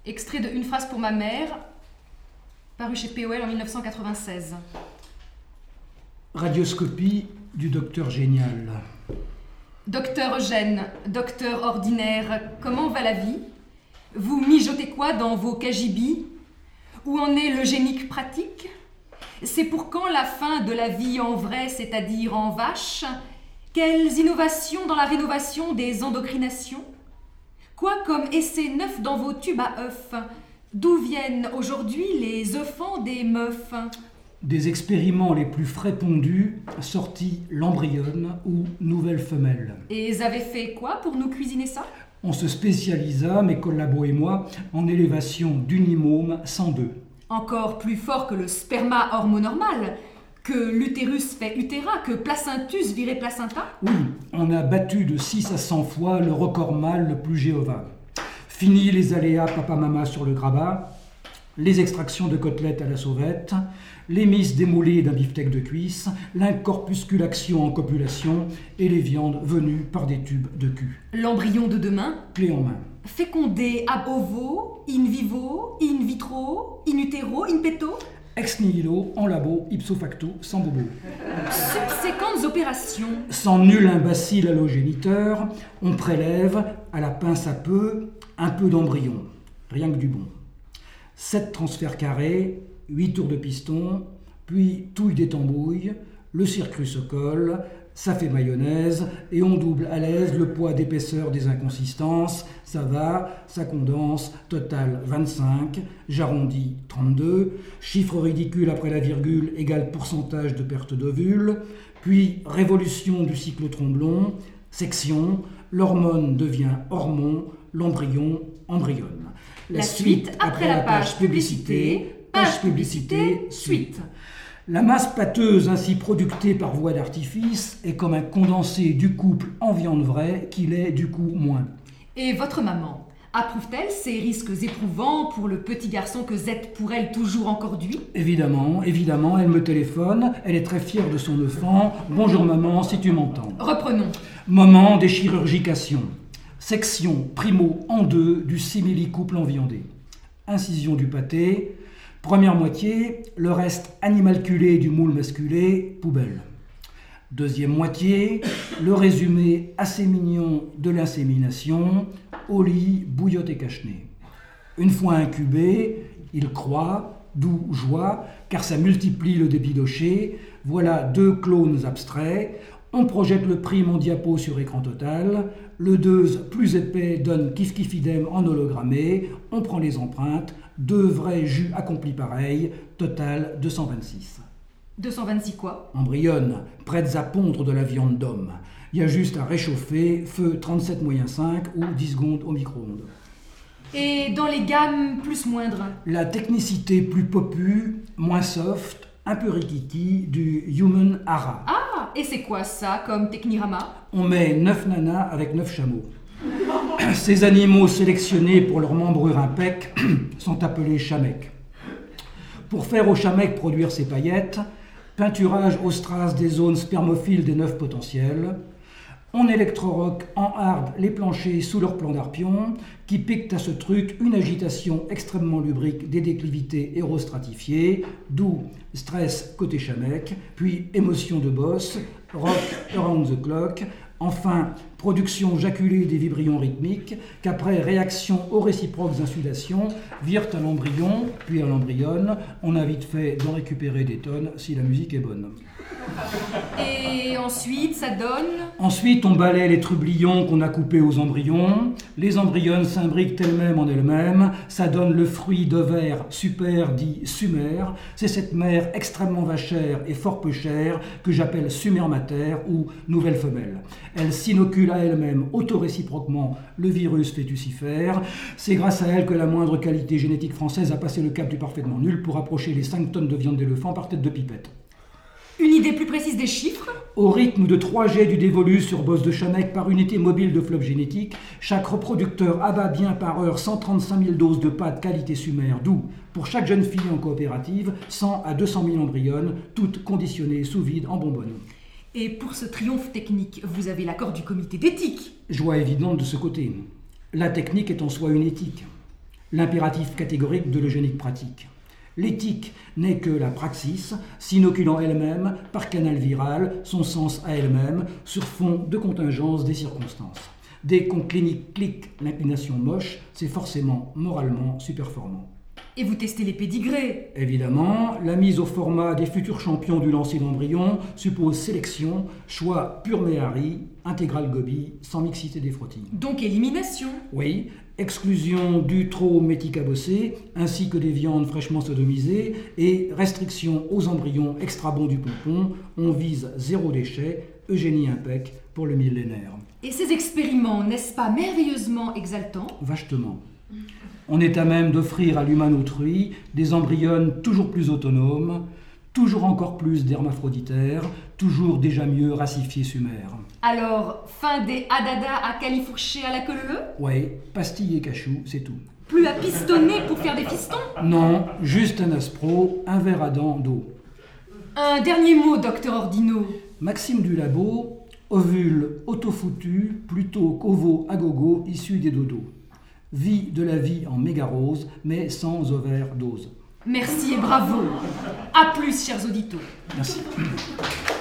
Extrait de Une phrase pour ma mère, paru chez POL en 1996. Radioscopie du docteur Génial. Docteur Eugène, docteur ordinaire, comment va la vie? Vous mijotez quoi dans vos cagibis? Où en est l'eugénique pratique? C'est pour quand la fin de la vie en vrai, c'est-à-dire en vache? Quelles innovations dans la rénovation des endocrinations? Quoi comme essai neuf dans vos tubes à œufs? D'où viennent aujourd'hui les œufants des meufs? Des expériments les plus frais pondus, sortis l'embryonne ou nouvelle femelle. Et ils avaient fait quoi pour nous cuisiner ça? On se spécialisa, mes collabos et moi, en élévation d'unimome 102. Encore plus fort que le sperma hormonormal, que l'utérus fait utéra, que placentus virait placenta? Oui, on a battu de 6 à 100 fois le record mâle le plus Jéhovah. Fini les aléas papa-mama sur le grabat, les extractions de côtelettes à la sauvette, les mises démoulées d'un beefsteak de cuisse, l'incorpusculation en copulation et les viandes venues par des tubes de cul. L'embryon de demain? Clé en main. Fécondé ab ovo, in vivo, in vitro, in utero, in petto? Ex nihilo, en labo, ipso facto, sans bobo. Subséquentes opérations. Sans nul imbécile allogéniteur, on prélève, à la pince à peu, un peu d'embryon. Rien que du bon. 7 transferts carrés, 8 tours de piston, puis touille des tambouilles, le circuit se colle, ça fait mayonnaise, et on double à l'aise le poids d'épaisseur des inconsistances, ça va, ça condense, total 25, j'arrondis 32, chiffre ridicule après la virgule égale pourcentage de perte d'ovule, puis révolution du cyclotron blond, section, l'hormone devient hormone, l'embryon embryonne. La suite après la page publicité, suite. La masse pâteuse ainsi productée par voie d'artifice est comme un condensé du couple en viande vraie qu'il est du coup moins. Et votre maman, approuve-t-elle ces risques éprouvants pour le petit garçon que Z pour elle toujours encorduit? Évidemment, elle me téléphone, elle est très fière de son enfant. Bonjour maman, si tu m'entends. Reprenons. Moment des chirurgications. Section primo en deux du simili-couple en viandé. Incision du pâté. Première moitié, le reste animalculé du moule masculé, poubelle. Deuxième moitié, le résumé assez mignon de l'insémination, au lit, bouillotte et cache-nez. Une fois incubé, il croît, d'où joie, car ça multiplie le débit d'Ocher. Voilà 2 clones abstraits. On projette le prime en diapo sur écran total. Le 2 plus épais donne kiff-kiff-idem en hologrammé. On prend les empreintes. 2 vrais jus accomplis pareil. Total 226. 226 quoi? Embryonne, prêtes à pondre de la viande d'homme. Il y a juste à réchauffer, feu 37-5 ou 10 secondes au micro-ondes. Et dans les gammes plus moindres? La technicité plus popu, moins soft, un peu rikiki, du Human Hara. Ah, et c'est quoi ça comme technirama? On met 9 nanas avec 9 chameaux. Ces animaux sélectionnés pour leur membrure impec sont appelés chamecs. Pour faire au chamec produire ses paillettes, peinturage au strass des zones spermophiles des 9 potentiels. On électroroque en hard les planchers sous leur plan d'arpion, qui piquent à ce truc une agitation extrêmement lubrique des déclivités aérostratifiées, d'où stress côté chamec, puis émotion de boss, rock around the clock, enfin production jaculée des vibrions rythmiques, qu'après réaction aux réciproques insulations, virent à l'embryon, puis à l'embryonne. On a vite fait d'en récupérer des tonnes si la musique est bonne. Et ensuite, ça donne? Ensuite, on balaie les trublions qu'on a coupés aux embryons. Les embryonnes s'imbriquent elles-mêmes en elles-mêmes. Ça donne le fruit d'ovaire super dit sumaire. C'est cette mère extrêmement vachère et fort peu chère que j'appelle sumère mater ou nouvelle femelle. Elle s'inocule à elle-même autoréciproquement le virus fœtucifère. C'est grâce à elle que la moindre qualité génétique française a passé le cap du parfaitement nul pour approcher les 5 tonnes de viande d'éléphant par tête de pipette. Une idée plus précise des chiffres? Au rythme de 3 jets du dévolu sur bosse de chamec par unité mobile de flop génétique, chaque reproducteur abat bien par heure 135 000 doses de pâte qualité sumaire, d'où, pour chaque jeune fille en coopérative, 100 à 200 000 embryonnes, toutes conditionnées sous vide en bonbonne. Et pour ce triomphe technique, vous avez l'accord du comité d'éthique? Joie évidente de ce côté. La technique est en soi une éthique. l'impératif catégorique de l'eugénique pratique. L'éthique n'est que la praxis, s'inoculant elle-même, par canal viral, son sens à elle-même, sur fond de contingence des circonstances. Dès qu'on clique l'inclination moche, c'est forcément moralement superformant. Et vous testez les pédigrés. Évidemment, la mise au format des futurs champions du lancer d'embryon suppose sélection, choix pur méhari, intégral gobi, sans mixité des frottis. Donc élimination. Oui, exclusion du trop méticabossé, ainsi que des viandes fraîchement sodomisées, et restriction aux embryons extra bons du pompon. On vise zéro déchet, eugénie impec pour le millénaire. Et ces expériments, n'est-ce pas merveilleusement exaltants? Vastement. On est à même d'offrir à l'humain autrui des embryons toujours plus autonomes, toujours encore plus d'hermaphroditaires, toujours déjà mieux racifiés sumères. Alors, fin des hadada à califourcher à la queue leu? Ouais, pastilles et cachou, c'est tout. Plus à pistonner pour faire des fistons? Non, juste un aspro, un verre à dents d'eau. Un dernier mot, docteur Ordino. Maxime du labo, ovule autofoutu plutôt qu'ovo à gogo issu des dodos. Vie de la vie en mégarose, mais sans overdose. Merci et bravo. À plus, chers auditeurs. Merci.